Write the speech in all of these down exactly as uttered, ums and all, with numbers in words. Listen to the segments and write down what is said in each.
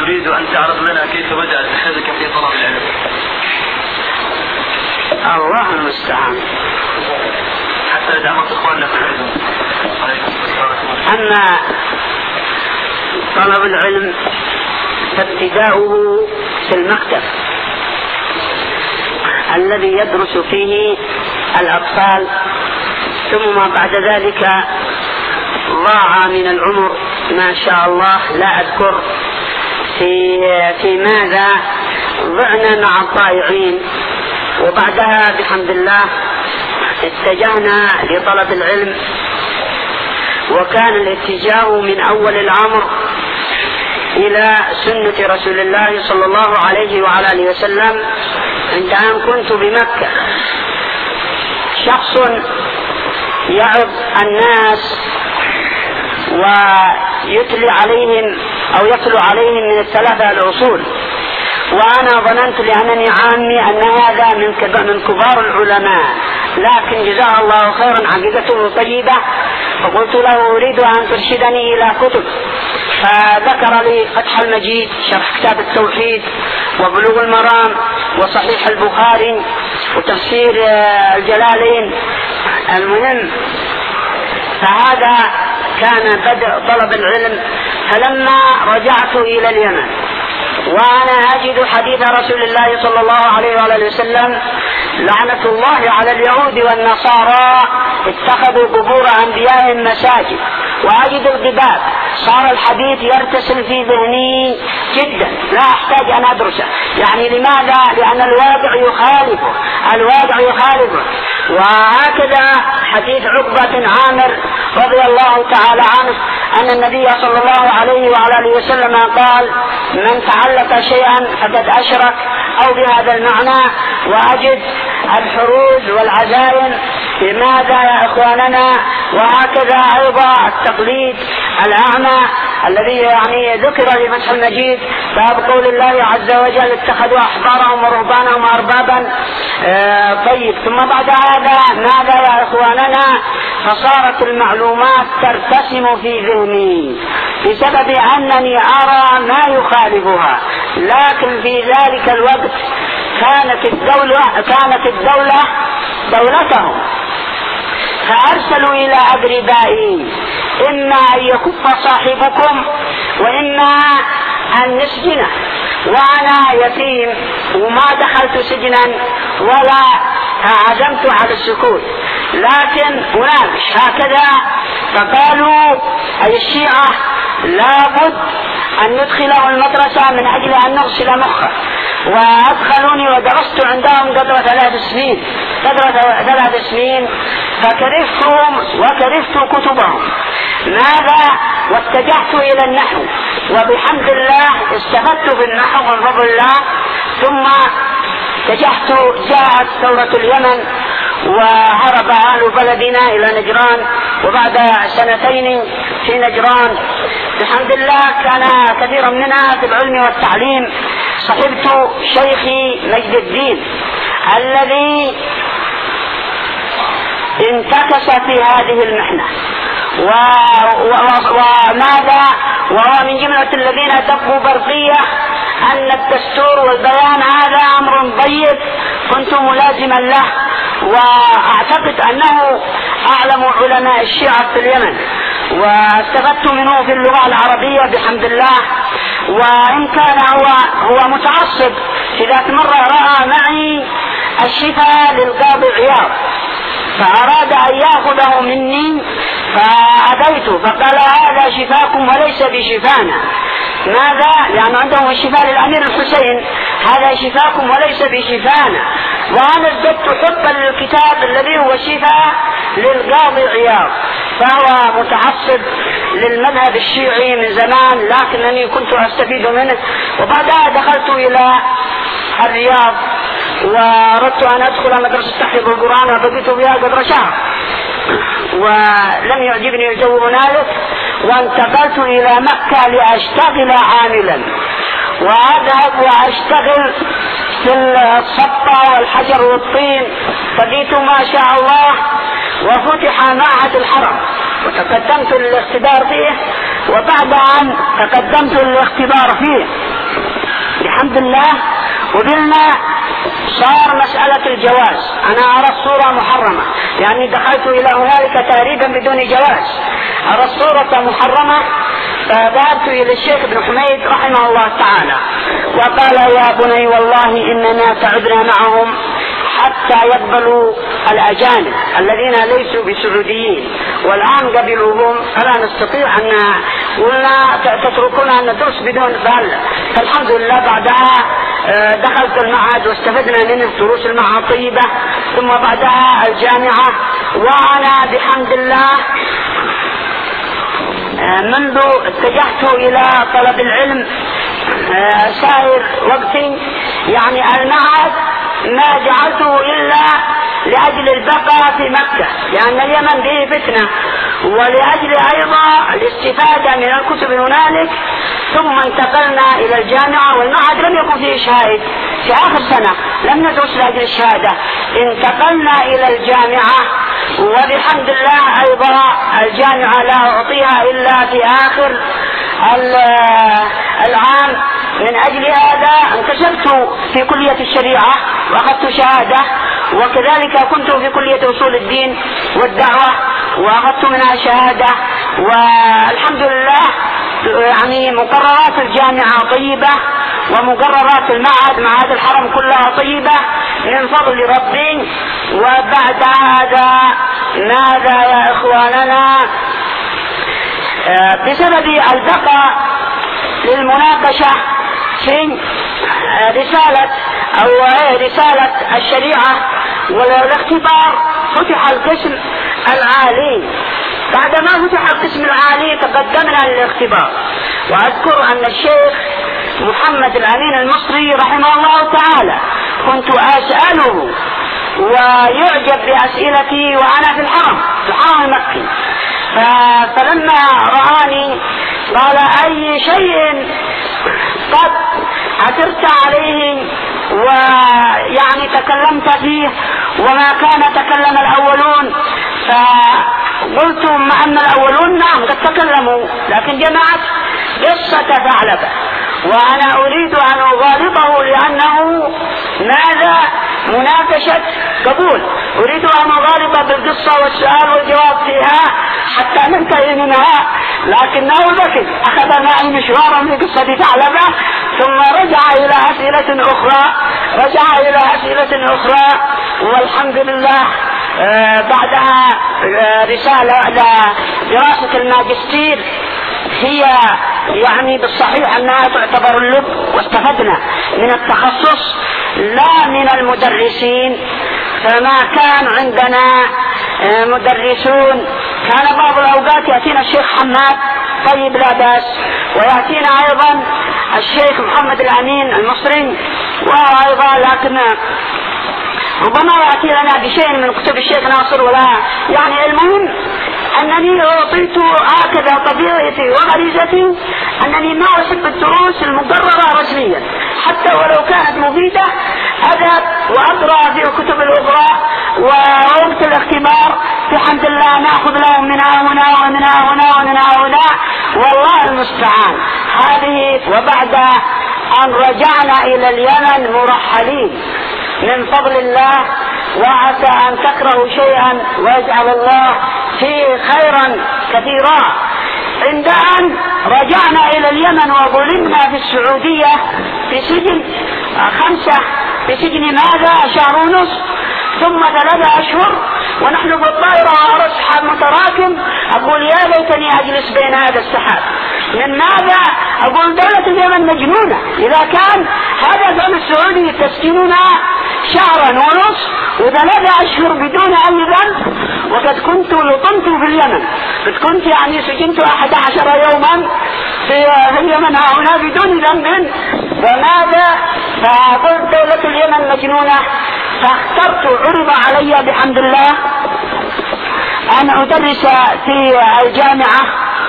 نريد أن تعرض لنا كيف بدأ اتخاذك في طلب العلم. الله المستعان. حتى دعمت إخواننا في العلم. أما طلب العلم فابتداؤه في المكتب الذي يدرس فيه الأطفال، ثم بعد ذلك ضاع من العمر ما شاء الله لا أذكر في, في ماذا ضعنا مع الطائعين، وبعدها بحمد الله اتجهنا لطلب العلم. وكان الاتجاه من أول الأمر إلى سنة رسول الله صلى الله عليه وعلى آله وسلم. عند أن كنت بمكة شخص يعظ الناس ويتلي عليهم أو يتلو عليهم من الثلاثة الأصول، وأنا ظننت لأنني عامي أن هذا من من كبار العلماء، لكن جزاه الله خيرا عقيدته طيبة. فقلت له أريد أن ترشدني إلى كتب، فذكر لي فتح المجيد شرح كتاب التوحيد وبلوغ المرام وصحيح البخاري وتفسير الجلالين. المهم فهذا كان بدء طلب العلم. فلما رجعت إلى اليمن وأنا أجد حديث رسول الله صلى الله عليه وآله وسلم لعنة الله على اليهود والنصارى اتخذوا قبور أنبيائهم مساجد، وأجد القباب، صار الحديث يرتسل في ذهني جدا لا أحتاج أن أدرسه. يعني لماذا؟ لأن الواقع يخالفه، الواقع يخالفه. وهكذا حديث عقبة بن عامر رضي الله تعالى عنه أن النبي صلى الله عليه وعلى آله وسلم قال: من تعلق شيئا فقد أشرك، أو بهذا المعنى. وأجد الحروج والعزائم. لماذا يا إخواننا؟ وهكذا أيضا التقليد الأعمى الذي يعني ذكر في فتح المجيد باب قول الله عز وجل: اتخذوا أحبارهم ورهبانهم أربابا. آه طيب، ثم بعد هذا ماذا يا إخواننا؟ فصارت المعلومات ترتسم في ذهني بسبب أنني أرى ما يخالفها. لكن في ذلك الوقت كانت الدولة كانت الدولة دولتهم، فأرسلوا إلى أقربائي: إما أن يكف صاحبكم وإما أن نسجنه. وأنا يتيم وما دخلت سجنا ولا عزمت على السكوت، لكن أناقش هكذا. فقالوا أي الشيعة لابد أن ندخله المدرسة من أجل أن نغسل مخه. وأدخلوني ودرست عندهم قدر ثلاث سنين قدر ثلاث سنين فكرهتهم وكرهت كتبهم. ماذا؟ واتجهت إلى النحو، وبحمد الله استفدت في النحو من فضل الله. ثم اتجهت، جاءت ثورة اليمن وهرب أهل بلدنا إلى نجران، وبعد سنتين في نجران بحمد الله كان كثيرا منها في العلم والتعليم. صحبت شيخي مجد الدين الذي انتكس في هذه المحنة، وماذا وهو من جملة الذين دقوا برقية أن الدستور والبيان هذا أمر طيب. كنت ملازما له، وأعتقد أنه أعلم علماء الشيعة في اليمن، واستفدت منه في اللغة العربية بحمد الله. وإن كان هو هو متعصب، في ذات مرة رأى معي الشفاء للقاضي عياض فأراد أن يأخذه مني فأبيت، فقال: هذا شفاكم وليس بشفانا. ماذا؟ لأن عندهم الشفاء للأمير الحسين، هذا شفاكم وليس بشفانا. وأنا ازددت حبا للكتاب الذي هو شفاء للقاضي عياض، فهو متعصب للمذهب الشيعي من زمان، لكنني كنت أستفيد منه. وبعدها دخلت إلى الرياض وأردت أن أدخل مدرسة تحفيظ القرآن، وبقيت فيها قدر شهر ولم يعجبني الجو هنالك، وانتقلت إلى مكة لأشتغل عاملا، وأذهب وأشتغل في الصبة والحجر والطين. فجئت ما شاء الله وفتح معهد الحرم وتقدمت للاختبار فيه، وبعد أن تقدمت للاختبار فيه بحمد الله وقلنا صار مسألة الجواز. أنا أرى الصورة محرمة، يعني دخلت إلى هنالك تهريبا بدون جواز، أرى الصورة محرمة. فذهبت إلى الشيخ ابن حميد رحمه الله تعالى وقال: يا بني والله إننا تعبنا معهم حتى يقبلوا الأجانب الذين ليسوا بسعوديين، والآن قبلوهم فلا نستطيع أن قلنا تتركونا أن ندرس بدون بال. فالحمد لله بعدها دخلت المعهد واستفدنا منه، دروس المعهد طيبة، ثم بعدها الجامعة. وأنا بحمد الله منذ اتجهت إلى طلب العلم سائر وقتي، يعني المعهد ما جعلته إلا لأجل البقاء في مكة، لأن اليمن به فتنة، ولأجل أيضا الاستفادة من الكتب هنالك. ثم انتقلنا إلى الجامعة، والمعهد لم يكن فيه شهادة في آخر سنة، لم ندرس لأجل الشهادة، انتقلنا إلى الجامعة. وبحمد الله أيضا الجامعة لا أعطيها إلا في آخر العام. من أجل هذا انتشرت في كلية الشريعة وأخذت شهادة، وكذلك كنت في كلية أصول الدين والدعوة وأخذت منها شهادة. والحمد لله يعني مقررات الجامعة طيبة، ومقررات المعهد معهد الحرم كلها طيبة من فضل ربي. وبعد هذا ماذا يا إخواننا؟ بسبب البقاء للمناقشة في رسالة أو رسالة الشريعة والاختبار، فتح القسم العالي. بعدما فتح القسم العالي تقدمنا للاختبار. وأذكر أن الشيخ محمد الأمين المصري رحمه الله تعالى كنت أسأله ويعجب بأسئلتي وأنا في الحرم في الحرم المكي. فلما رآني قال: أي شيء قد عثرت عليه ويعني تكلمت فيه وما كان تكلم الأولون؟ فقلت: مع أن الأولون نعم قد تكلموا، لكن جمعت قصة ثعلبة، وأنا أريد أن أغالطه لأنه ماذا مناقشة قبول، أريد أن أغالط بالقصة والسؤال والجواب فيها حتى ننتهي منها. لكنه ذكي، أخذ معي مشوارا في قصة ثعلبة، ثم رجع إلى أسئلة أخرى رجع إلى أسئلة أخرى والحمد لله آه بعدها آه رسالة لدراسة الماجستير، هي يعني بالصحيح أنها تعتبر اللب، واستفدنا من التخصص لا من المدرسين. فما كان عندنا مدرسون، كان بعض الأوقات يأتينا الشيخ حماد طيب لا بأس، ويأتينا أيضا الشيخ محمد الأمين المصري وأيضا، لكن ربما يأتي لنا بشيء من كتب الشيخ ناصر. ولا يعني المهم أنني أعطيت هكذا طبيعتي وغريزتي أنني ما أحب الدروس المقررة رسميا، حتى ولو كانت مفيدة أذهب وأقرأ في الكتب الأخرى. ووقت الاختبار بحمد الله نأخذ لهم من هنا ومن هنا ومن هنا، والله المستعان. هذه وبعد أن رجعنا إلى اليمن مرحلين من فضل الله، وعسى أن تكرهوا شيئا ويجعل الله فيه خيرا كثيرا. عند أن رجعنا إلى اليمن وظلمنا في السعودية في سجن خمسة في سجن ماذا شهر ونصف ثم ثلاثة أشهر، ونحن بالطائرة وأرى السحاب متراكم. أقول يا ليتني أجلس بين هذا السحاب. من ماذا؟ أقول دولة اليمن مجنونة إذا كان هذا الدولة السعودي تسجننا شهرا ونصف وثلاثة أشهر بدون أي ذنب، وقد كنت لطمت في اليمن، قد كنت يعني سجنت أحد عشر يوما في اليمن هنا بدون ذنب. فماذا؟ فقلت دولة اليمن مجنونة، فاخترت عرض علي بحمد الله أن أدرس في الجامعة،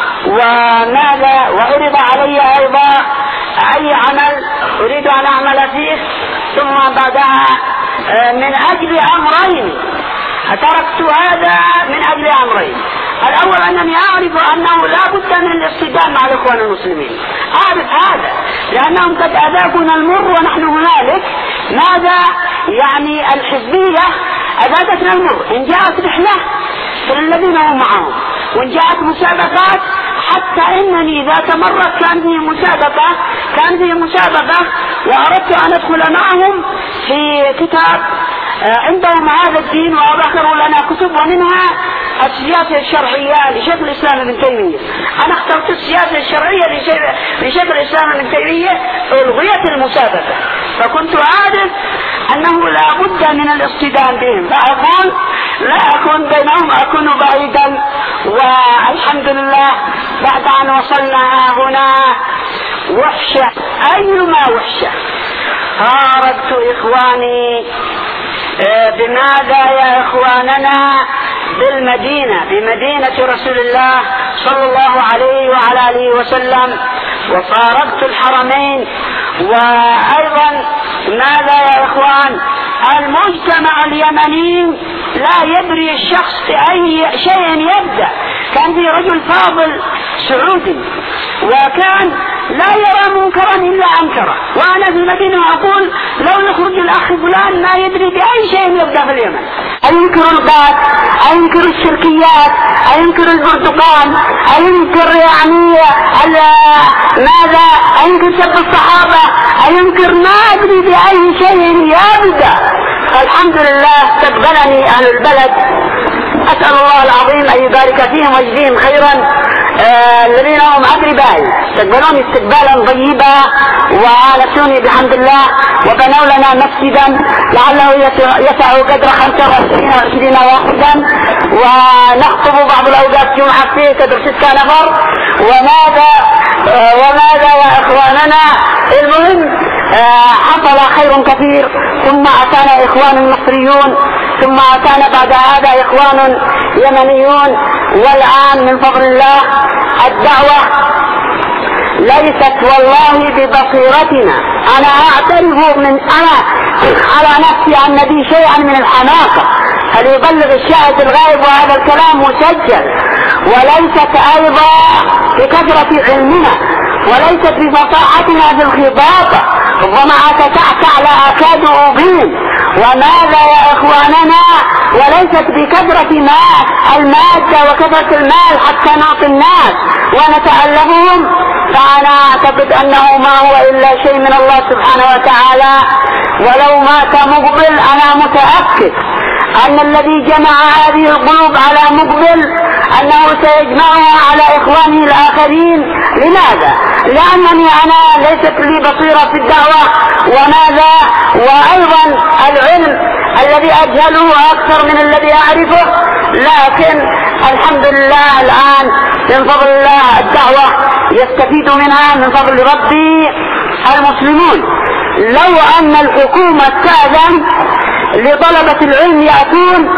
وماذا وعرض علي أيضا أي عمل أريد أن أعمل فيه. ثم بعدها من أجل أمرين تركت هذا، من أجل أمرين: الأول أنني أعرف أنه لا بد من الاصطدام مع الإخوان المسلمين، أعرف هذا لأنهم قد أذاقنا المر ونحن هنالك. ماذا يعني الحزبية أذاقتنا المر؟ إن جاءت رحلة فالذين هم معهم، وإن جاءت مسابقات، حتى إنني ذات مرة كان في مسابقة كان في مسابقة وأردت أن أدخل معهم في كتاب عندهم هذا الدين، وذكروا لنا كتب ومنها السياسة الشرعية لشيخ الإسلام ابن تيمية. أنا اخترت السياسة الشرعية لشيخ الإسلام ابن تيمية، ألغيت المسابقة، فكنت أعرف أنه لا بد من الاصطدام بهم، فأقول لا أكون بينهم، أكون بعيدا. والحمد لله بعد أن وصلنا هنا وحشة، أيما وحشة فارقت إخواني. بماذا يا إخواننا؟ بالمدينة، بمدينة رسول الله صلى الله عليه وعلى آله وسلم، وفارقت الحرمين. وأيضا ماذا يا إخوان؟ المجتمع اليمني لا يدري الشخص بأي شيء يبدأ. كان في رجل فاضل سعودي وكان لا يرى منكرا إلا أنكره، وأنا في المدينة أقول لو يخرج الأخ فلان ما يدري بأي شيء يبدأ في اليمن، أينكر الغاز، أينكر الشركيات، أينكر البرتقال، أينكر يعني ماذا، أينكر سب الصحابة، أينكر ما أدري بأي شيء يبدأ. الحمد لله استقبلني أهل البلد، أسأل الله العظيم أن يبارك فيهم ويجزيهم خيرا. آه الذين هم أقربائي استقبلوني استقبالا طيبا وآنسوني بحمد الله، وبنوا لنا مسجدا لعله يسع قدر خمسة وعشرين واحدا، ونخطب بعض الأوقات جمعة فيه قدر ستة نفر. وماذا آه وماذا يا إخواننا؟ المهم آه حصل خير كثير، ثم أتانا إخوان مصريون، ثم أتانا بعد هذا إخوان يمنيون. والآن من فضل الله الدعوة ليست والله ببصيرتنا. أنا أعترف من أنا على نفسي أن بي شيئا من الحماقة، فليبلغ الشاهد الغائب، وهذا الكلام مسجل. وليست أيضا بكثرة علمنا، وليست بفصاحتنا في الخطابة، ربما أتتعتع لا أكاد أبين. وماذا يا إخواننا؟ وليست بكثرة ماء المادة وكثرة المال حتى نعطي الناس ونتألفهم. فأنا أعتقد أنه ما هو إلا شيء من الله سبحانه وتعالى. ولو مات مقبل أنا متأكد أن الذي جمع هذه القلوب على مقبل أنه سيجمعها على إخوانه الآخرين. لماذا؟ لأنني أنا ليست لي بصيرة في الدعوة. وماذا؟ وأيضا العلم الذي أجهله أكثر من الذي أعرفه، لكن الحمد لله الآن من فضل الله الدعوة يستفيد منها من فضل ربي المسلمون. لو أن الحكومة تأذن لطلبة العلم يأتون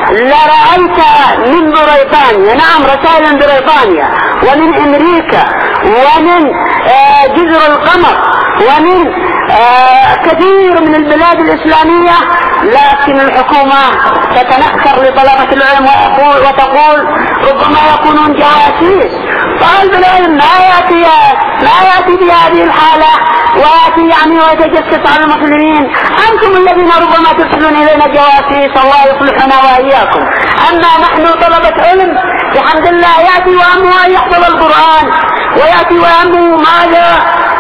لرأيت من بريطانيا، نعم رسائل من بريطانيا ومن أمريكا ومن آه جزر القمر ومن آه كثير من البلاد الإسلامية، لكن الحكومة تتنكر لطلبة العلم وتقول ربما يكونون جواسيس. طالب العلم ما يأتي ما يأتي بهذه الحالة ويأتي يعني ويتجسس على المسلمين. أنتم الذين ربما ترسلون إلينا جواسيس، الله يصلحنا وإياكم. أما نحن طلبة علم بحمد الله يأتي وأمه أن يحفظ القرآن، ويأتي وأمه ماذا؟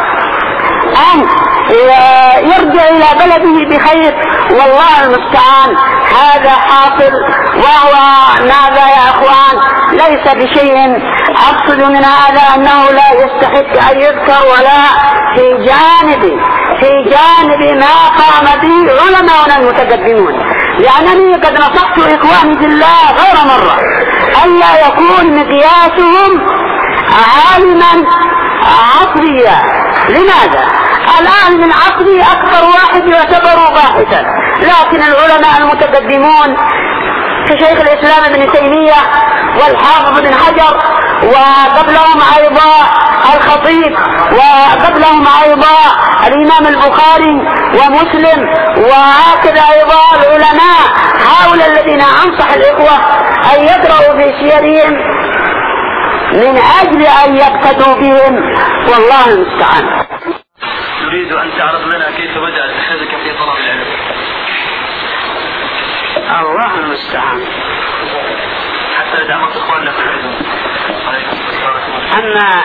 أن يرجع إلى بلده بخير، والله المستعان. هذا حاصل، وهو ماذا يا أخوان؟ ليس بشيء. أقصد من هذا أنه لا يستحق أن يذكر، ولا في جانب في جانب ما قام به علماؤنا المتقدمون. لأنني قد نصحت إخواني في الله غير مرة ألا يكون مقياسهم عالما عصريا. لماذا؟ الآن من عصري أكثر واحد يعتبر باحثا، لكن العلماء المتقدمون كشيخ الإسلام ابن تيمية والحافظ بن حجر، وقبلهم أيضا الخطيب، وقبلهم أيضا الإمام البخاري البخاري ومسلم وهكذا أيضا العلماء هؤلاء الذين أنصح الإخوة أن يقرأوا في سيرهم من أجل أن يقتدوا بهم، والله المستعان. نريد أن تعرض لنا كيف بدأت اتخاذك في طلب العلم. الله المستعان. حتى دعمت إخواننا في العلم. أما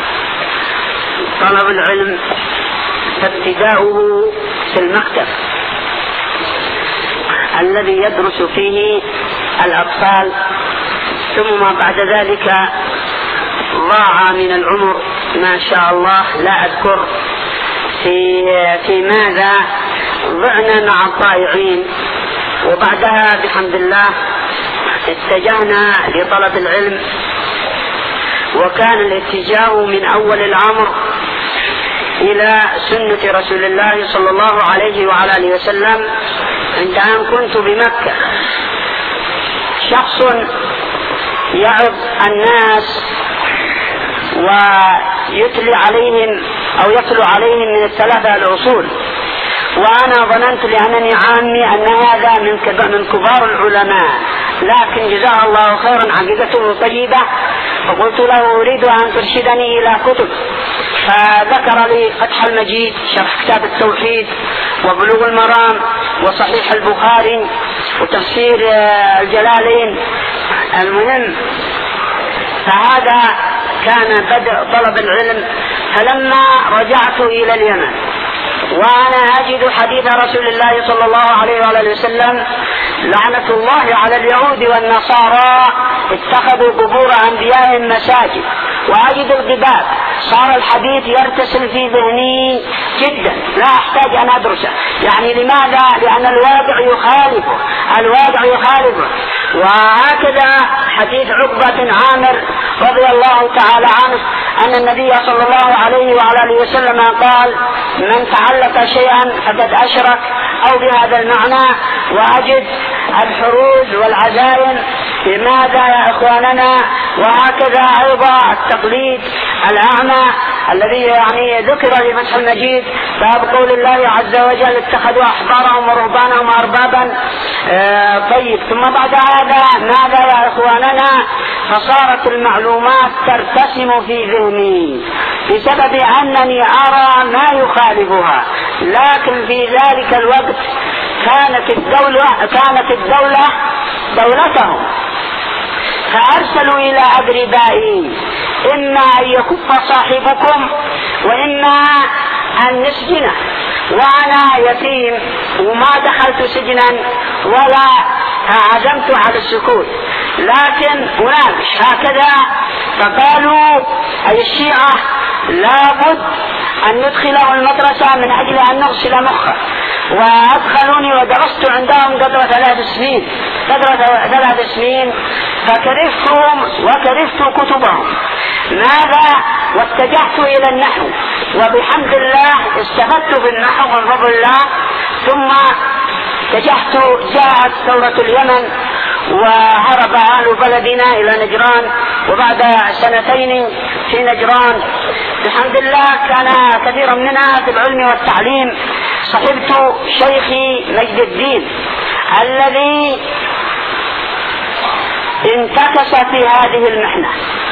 طلب العلم فابتداؤه في المكتب الذي يدرس فيه الأطفال، ثم بعد ذلك ضاع من العمر ما شاء الله لا أذكر في في ماذا ضعنا مع الضائعين، وبعدها بحمد الله اتجهنا لطلب العلم. وكان الاتجاه من أول الأمر إلى سنة رسول الله صلى الله عليه وعلى آله وسلم. عند أن كنت بمكة شخص يعظ الناس ويتلي عليهم أو يتلو عليهم من الثلاثة الأصول، وأنا ظننت لأنني عامي أن هذا من كبار العلماء، لكن جزاه الله خيرا عقيدته طيبة. فقلت له أريد أن ترشدني إلى كتب، فذكر لي فتح المجيد شرح كتاب التوحيد وبلوغ المرام وصحيح البخاري وتفسير الجلالين. المهم فهذا كان بدء طلب العلم. فلما رجعت إلى اليمن وأنا أجد حديث رسول الله صلى الله عليه وآله وسلم لعنة الله على اليهود والنصارى اتخذوا قبور أنبيائهم مساجد، وأجد القباب، صار الحديث يرتسل في ذهني جدا لا أحتاج أن أدرسه. يعني لماذا؟ لأن الواقع يخالفه، الواقع يخالفه. وهكذا حديث عقبة بن عامر رضي الله تعالى عنه أن النبي صلى الله عليه وعلى آله وسلم قال: من تعلق شيئا فقد أشرك، أو بهذا المعنى. وأجد الحروج والعزائم. لماذا يا إخواننا؟ وهكذا أيضا التقليد الأعمى الذي يعني ذكر في فتح المجيد باب قول الله عز وجل: اتخذوا أحبارهم ورهبانهم أربابا. آه طيب، ثم بعد هذا ماذا يا إخواننا؟ فصارت المعلومات ترتسم في ذهني بسبب أنني أرى ما يخالفها، لكن في ذلك الوقت كانت الدولة كانت الدولة دولتهم، فأرسلوا إلى أقربائي: إما أن يكف صاحبكم وإما أن نسجنه. وأنا يتيم وما دخلت سجنا ولا عزمت على السكوت، لكن أناقش هكذا. فقالوا أي الشيعة لابد أن ندخله المدرسة من أجل أن نغسل مخه. وأدخلوني ودرست عندهم قدر ثلاث سنين قدر ثلاث سنين فكرفتهم وكرفت كتبهم. ماذا؟ واتجهت إلى النحو، وبحمد الله استفدت في النحو من فضل الله. ثم اتجهت، جاءت ثورة اليمن وهرب أهل بلدنا إلى نجران، وبعد سنتين في نجران بحمد الله كان كثيرا مننا في العلم والتعليم. صحبت شيخي مجد الدين الذي انتكس في هذه المحنة،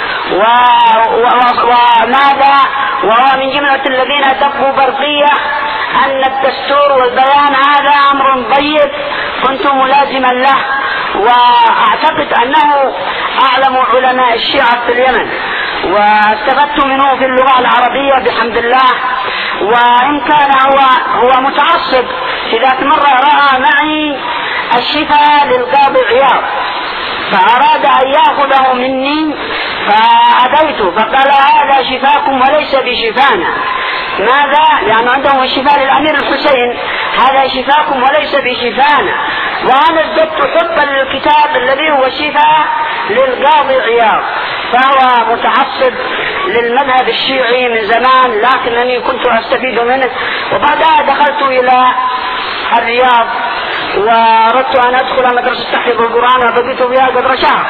وماذا وهو من جملة الذين دقوا برقية أن الدستور والبيان هذا أمر ضيق. كنت ملازما له، وأعتقد أنه أعلم علماء الشيعة في اليمن، واستفدت منه في اللغة العربية بحمد الله. وإن كان هو هو متعصب، في ذات مرة رأى معي الشفاء للقاضي عياض فأراد أن يأخذه مني فأبيت، فقال: هذا شفاكم وليس بشفانا. ماذا؟ لأن عندهم الشفاء للأمير الحسين، هذا شفاكم وليس بشفانا. وأنا ازددت حبا للكتاب الذي هو شفاء للقاضي عياض، فهو متعصب للمذهب الشيعي من زمان، لكنني كنت أستفيد منه. وبعدها دخلت إلى الرياض وأردت أن أدخل مدرسة تحفيظ القرآن، وبقيت فيها قدر شهر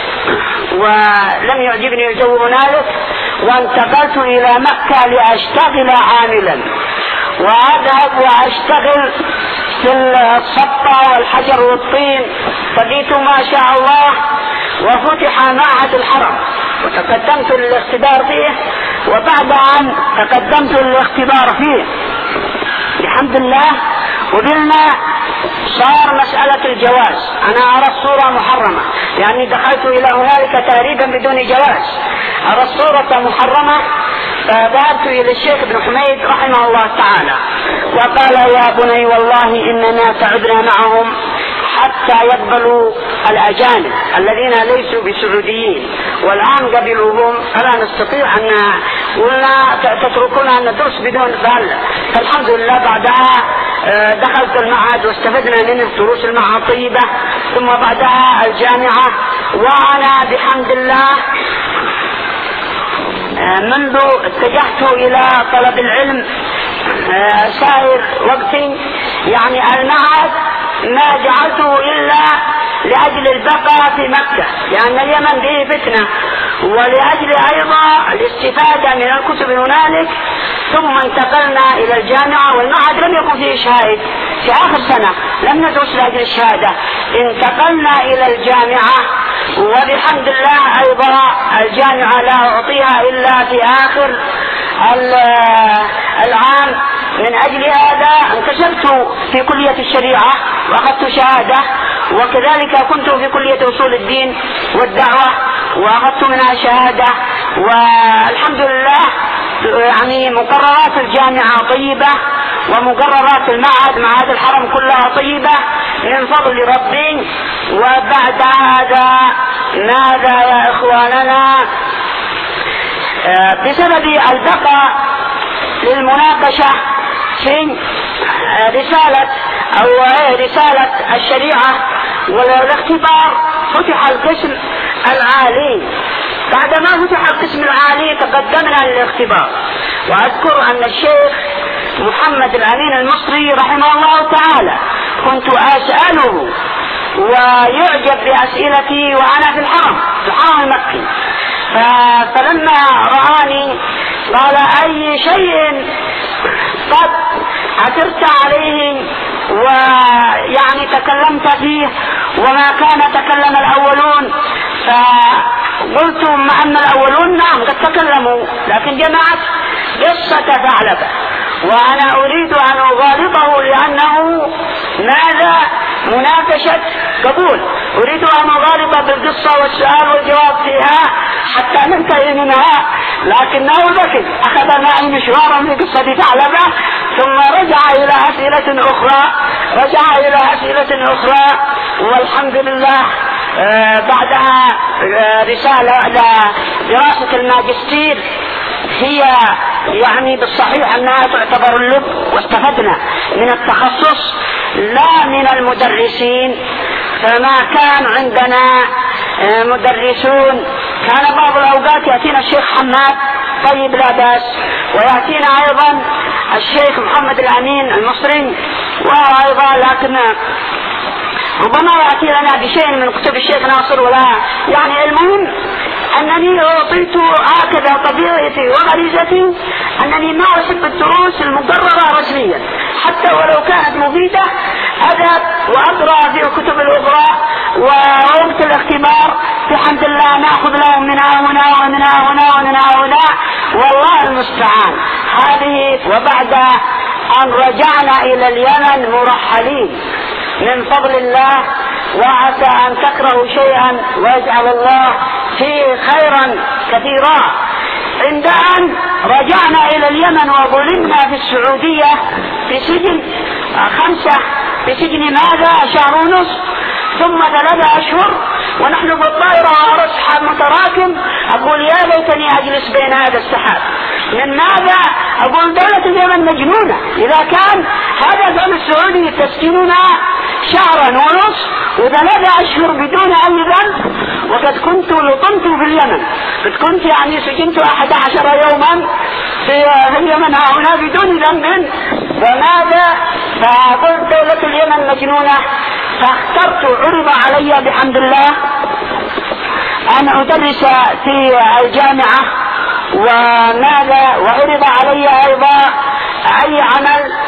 ولم يعجبني الجو هنالك، وانتقلت إلى مكة لأشتغل عاملا. وأذهب وأشتغل في الصبة والحجر والطين. فجئت ما شاء الله وفتح معهد الحرم وتقدمت للاختبار فيه، وبعد أن تقدمت للاختبار فيه الحمد لله قبلنا، صار مسألة الجواز. أنا أرى الصورة محرمة، يعني دخلت إلى هنالك تقريبا بدون جواز، أرى الصورة محرمة. فذهبت إلى الشيخ ابن حميد رحمه الله تعالى وقال: يا بني والله إننا تعبنا معهم حتى يقبلوا الأجانب الذين ليسوا بسعوديين، والآن قبلوهم فلا نستطيع أن قلنا تتركونا أن ندرس بدون بال. فالحمد لله بعدها دخلت المعهد واستفدنا منه، دروس المعهد طيبة، ثم بعدها الجامعة. وأنا بحمد الله منذ اتجهت إلى طلب العلم سائر وقتي، يعني المعهد ما جعلته إلا لأجل البقاء في مكة، لأن اليمن فيه فتنة، ولأجل أيضا الاستفادة من الكتب هنالك. ثم انتقلنا إلى الجامعة، والمعهد لم يكن فيه شهادة في آخر سنة، لم ندرس لأجل الشهادة، انتقلنا إلى الجامعة. وبحمد الله أيضا الجامعة لا أعطيها إلا في آخر العام. من أجل هذا انتشرت في كلية الشريعة وأخذت شهادة، وكذلك كنت في كلية أصول الدين والدعوة وأخذت منها شهادة. والحمد لله يعني مقررات الجامعة طيبة، ومقررات المعهد معهد الحرم كلها طيبة من فضل ربي. وبعد هذا ماذا يا إخواننا؟ بسبب البقاء للمناقشة في رسالة أو رسالة الشريعة والاختبار، فتح القسم العالي. بعدما فتح القسم العالي تقدمنا للاختبار. وأذكر أن الشيخ محمد الأمين المصري رحمه الله تعالى كنت أسأله ويعجب بأسئلتي وأنا في الحرم في الحرم المكي. فلما رآني قال: أي شيء قد عثرت عليه ويعني تكلمت فيه وما كان تكلم الأولون؟ فقلت: مع أن الأولون نعم قد تكلموا، لكن جمعت قصة ثعلبة، وأنا أريد أن أغالطه لأنه ماذا مناقشة قبول، أريد أن أغالط بالقصة والسؤال والجواب فيها حتى ننتهي منها. لكنه ذكي، أخذ معي مشوارا في قصة ثعلبة، ثم رجع إلى أسئلة أخرى رجع إلى أسئلة أخرى والحمد لله آه بعدها آه رسالة لدراسة الماجستير، هي يعني بالصحيح أنها تعتبر اللب، واستفدنا من التخصص لا من المدرسين. فما كان عندنا مدرسون، كان بعض الأوقات يأتينا الشيخ حماد طيب لا بأس، ويأتينا أيضا الشيخ محمد الأمين المصري وأيضا، لكن ربما يأتي لنا بشيء من كتب الشيخ ناصر ولا يعني. المهم أنني أعطيت هكذا طبيعتي وغريزتي أنني ما أحب الدروس المقررة رسميا، حتى ولو كانت مفيدة أذهب وأقرأ في الكتب الأخرى. ووقت الاختبار بحمد الله نأخذ لهم من هنا ومن هنا ومن هنا، والله المستعان. هذه وبعد أن رجعنا إلى اليمن مرحلين من فضل الله، وعسى أن تكرهوا شيئا ويجعل الله فيه خيرا كثيرا. عند أن رجعنا إلى اليمن وظلمنا في السعودية في سجن خمسة في سجن ماذا شهر ونصف ثم ثلاثة أشهر، ونحن بالطائرة ورسحة متراكم. أقول يا ليتني أجلس بين هذا السحاب. من ماذا؟ أقول دولة اليمن مجنونة إذا كان هذا الدولة السعودي تسكننا شهرا ونصف وثلاثة أشهر بدون أي ذنب، وقد كنت لطمت في اليمن، قد كنت يعني سجنت أحد عشر يوما في اليمن هنا بدون ذنب. وماذا؟ فقلت دولة اليمن مجنونة، فاخترت عرض علي بحمد الله أن أدرس في الجامعة، وماذا وعرض علي أيضا أي عمل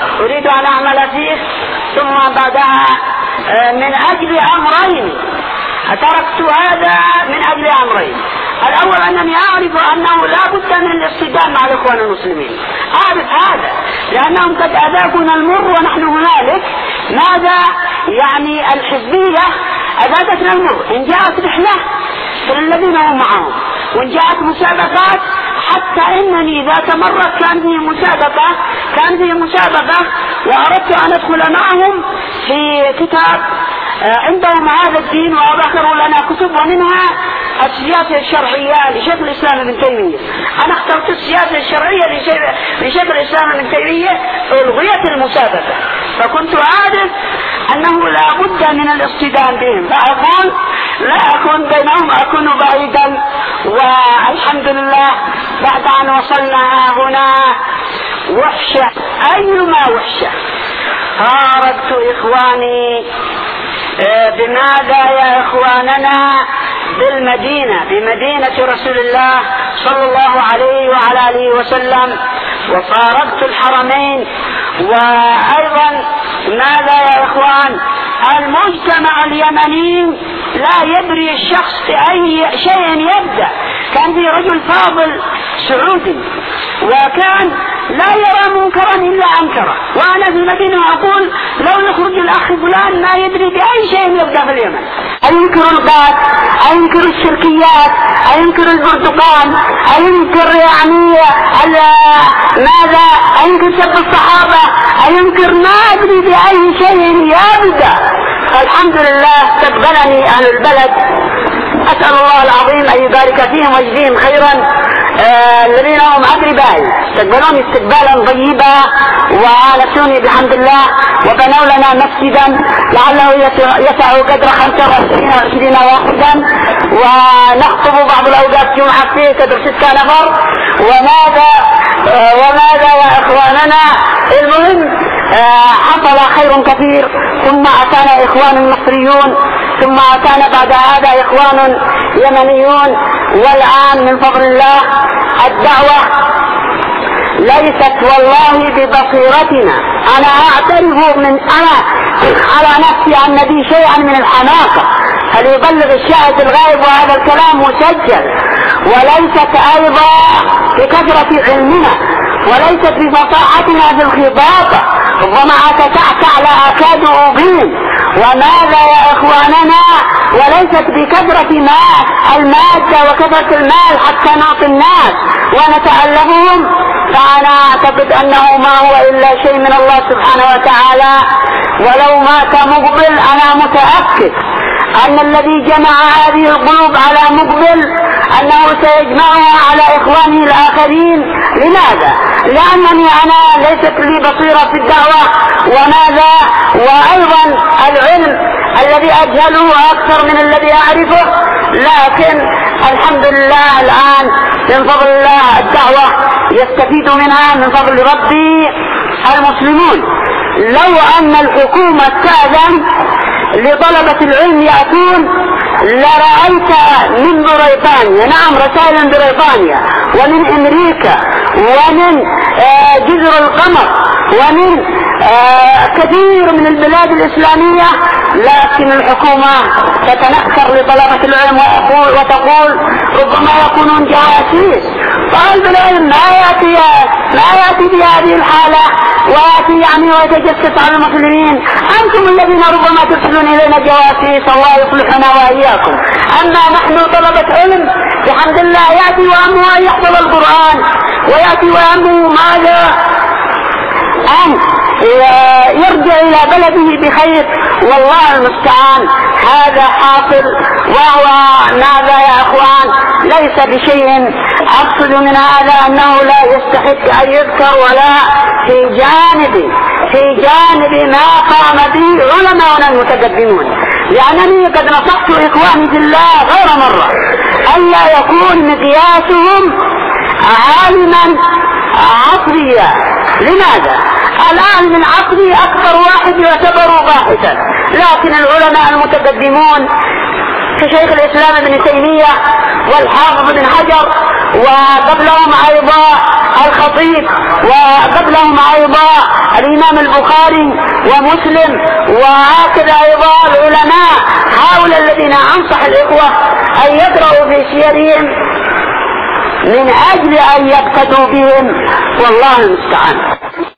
ثم بعدها من أجل أمرين. تركت هذا من أجل أمرين. الأول أنني أعرف أنه لا بد من الاصطدام مع الإخوان المسلمين، أعرف هذا لأنهم قد أذاقنا المر ونحن هنالك. ماذا يعني الحزبية؟ أذاقتنا المر. إن جاءت رحلة فالذين هم معهم، وإن جاءت مسابقات، حتى إنني ذات مرة كان فيه مسابقة كان فيه مسابقة وأردت أن أدخل معهم في كتاب عندهم هذا الدين، وأذكروا لنا كتب ومنها السياسة الشرعية لشيخ الإسلام ابن تيمية. أنا اخترت السياسة الشرعية لشيخ الإسلام ابن تيمية، فألغيت المسابقة، فكنت أعرف أنه لا بد من الاصطدام بهم، فأقول لا أكون بينهم، أكون بعيدا. والحمد لله بعد أن وصلنا هنا وحشة، أيما وحشة. فارقت إخواني. بماذا يا إخواننا؟ بالمدينة، بمدينة رسول الله صلى الله عليه وعلى آله وسلم، وفارقت الحرمين. وأيضا ماذا يا إخوان؟ المجتمع اليمني لا يدري الشخص في أي شيء يبدأ. كان في رجل فاضل سعودي وكان لا يرى منكرا إلا أنكره، وأنا في المدينة أقول لو يخرج الأخ فلان ما يدري بأي شيء يبدأ في اليمن، أينكر القات، أينكر الشركيات، أينكر البرتقال، أينكر يعني ماذا، أينكر سب الصحابة، أينكر ما أدري بأي شيء يبدأ. الحمد لله استقبلني أهل البلد، أسأل الله العظيم أن يبارك فيهم ويجزيهم خيرا. آه الذين هم أقربائي استقبلوني استقبالا طيبا وآنسوني بحمد الله، وبنوا لنا مسجدا لعله يسع قدر خمسة وعشرين واحدا، ونخطب بعض الأوقات جمعة فيه قدر ستة نفر. وماذا آه وماذا يا إخواننا؟ المهم آه حصل خير كثير. ثم أتانا إخوان مصريون، ثم أتانا بعد هذا إخوان يمنيون. والآن من فضل الله الدعوة ليست والله ببصيرتنا. أنا أعترف من أنا على نفسي أن بي شيئا من الحماقة، فليبلغ الشاهد الغائب، وهذا الكلام مسجل. وليست أيضا بكثرة علمنا، وليست بفصاحتنا في الخطابة، ربما أتتعتع لا أكاد أبين. وماذا يا إخواننا؟ وليست بكثرة ماء المادة وكثرة المال حتى نعطي الناس ونتألفهم. فأنا أعتقد أنه ما هو إلا شيء من الله سبحانه وتعالى. ولو مات مقبل أنا متأكد أن الذي جمع هذه القلوب على مقبل أنه سيجمعها على إخوانه الآخرين. لماذا؟ لأنني أنا ليست لي بصيرة في الدعوة. وماذا؟ وأيضا العلم الذي أجهله أكثر من الذي أعرفه، لكن الحمد لله الآن من فضل الله الدعوة يستفيد منها من فضل ربي المسلمون. لو أن الحكومة تأذن لطلبة العلم يأتون لرأيت من بريطانيا، نعم رسائل من بريطانيا ومن أمريكا ومن آه جزر القمر ومن آه كثير من البلاد الإسلامية، لكن الحكومة تتنكر لطلبة العلم وتقول ربما يكونون جواسيس. طالب العلم ما يأتي ما يأتي بهذه الحالة ويأتي يعني ويتجسس على المسلمين. أنتم الذين ربما ترسلون إلينا جواسيس، الله يصلحنا وإياكم. أما نحن طلبة علم بحمد الله يأتي وأمه أن يحفظ القرآن، ويأتي وأمه ماذا؟ أن يرجع إلى بلده بخير، والله المستعان. هذا حاصل. وهو ماذا يا أخوان؟ ليس بشيء. أقصد من هذا أنه لا يستحق أن يذكر، ولا في جانب في جانب ما قام به علماؤنا المتقدمون. لأنني قد نصحت إخواني في الله غير مرة ألا يكون مقياسهم عالما عصريا. لماذا؟ الآن من عصري أكثر واحد يعتبر باحثا، لكن العلماء المتقدمون كشيخ الإسلام ابن تيمية والحافظ ابن حجر، وقبلهم أيضا الخطيب، وقبلهم أيضا الإمام الإمام البخاري ومسلم، وهكذا أيضا العلماء هؤلاء الذين أنصح الإخوة أن يقرأوا في سيرهم من أجل أن يقتدوا بهم، والله المستعان.